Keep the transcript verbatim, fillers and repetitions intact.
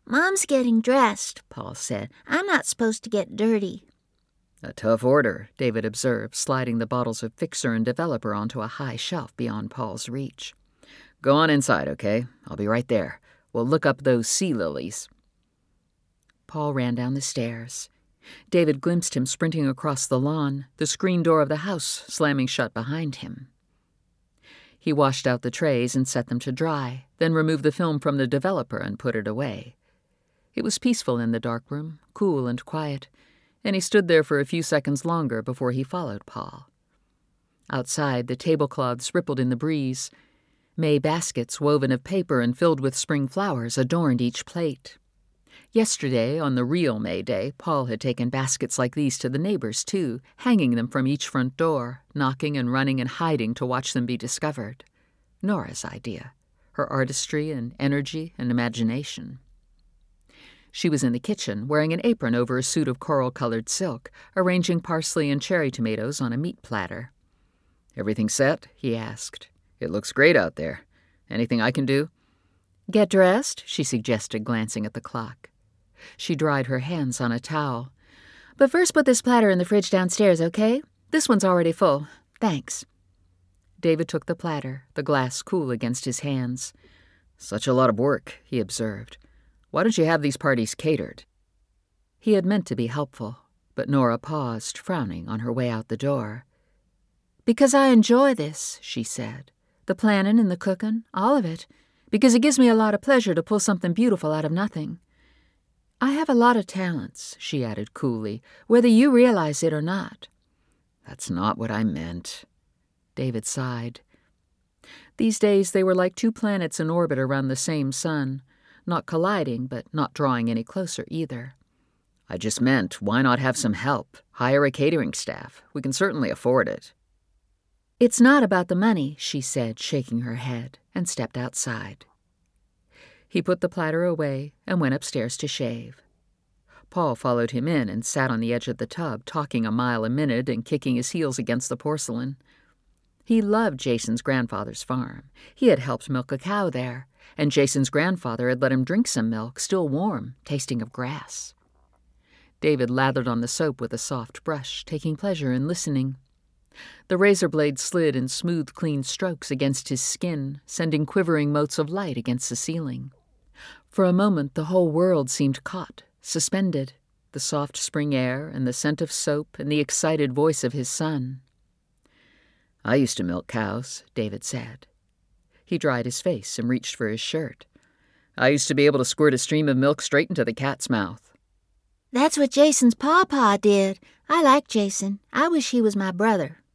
"Mom's getting dressed," Paul said. "I'm not supposed to get dirty." "A tough order," David observed, sliding the bottles of Fixer and Developer onto a high shelf beyond Paul's reach. "Go on inside, okay? I'll be right there. We'll look up those sea lilies." Paul ran down the stairs. David glimpsed him sprinting across the lawn, the screen door of the house slamming shut behind him. He washed out the trays and set them to dry, then removed the film from the Developer and put it away. It was peaceful in the dark room, cool and quiet, and he stood there for a few seconds longer before he followed Paul. Outside, the tablecloths rippled in the breeze. May baskets woven of paper and filled with spring flowers adorned each plate. Yesterday, on the real May Day, Paul had taken baskets like these to the neighbors, too, hanging them from each front door, knocking and running and hiding to watch them be discovered. Nora's idea, her artistry and energy and imagination. She was in the kitchen, wearing an apron over a suit of coral-colored silk, arranging parsley and cherry tomatoes on a meat platter. "Everything set?" he asked. "It looks great out there. Anything I can do?" "Get dressed," she suggested, glancing at the clock. She dried her hands on a towel. "But first put this platter in the fridge downstairs, okay? This one's already full. Thanks." David took the platter, the glass cool against his hands. "Such a lot of work," he observed. "Why don't you have these parties catered?" He had meant to be helpful, but Nora paused, frowning, on her way out the door. "Because I enjoy this," she said. "The planning and the cooking, all of it. Because it gives me a lot of pleasure to pull something beautiful out of nothing. I have a lot of talents," she added coolly, "whether you realize it or not." "That's not what I meant." David sighed. These days they were like two planets in orbit around the same sun, not colliding, but not drawing any closer either. "I just meant, why not have some help? Hire a catering staff. We can certainly afford it." "It's not about the money," she said, shaking her head, and stepped outside. He put the platter away and went upstairs to shave. Paul followed him in and sat on the edge of the tub, talking a mile a minute and kicking his heels against the porcelain. He loved Jason's grandfather's farm. He had helped milk a cow there, and Jason's grandfather had let him drink some milk, still warm, tasting of grass. David lathered on the soap with a soft brush, taking pleasure in listening. The razor blade slid in smooth, clean strokes against his skin, sending quivering motes of light against the ceiling. For a moment the whole world seemed caught, suspended, the soft spring air and the scent of soap and the excited voice of his son. "I used to milk cows," David said. He dried his face and reached for his shirt. "I used to be able to squirt a stream of milk straight into the cat's mouth." "That's what Jason's pawpaw did. I like Jason. I wish he was my brother."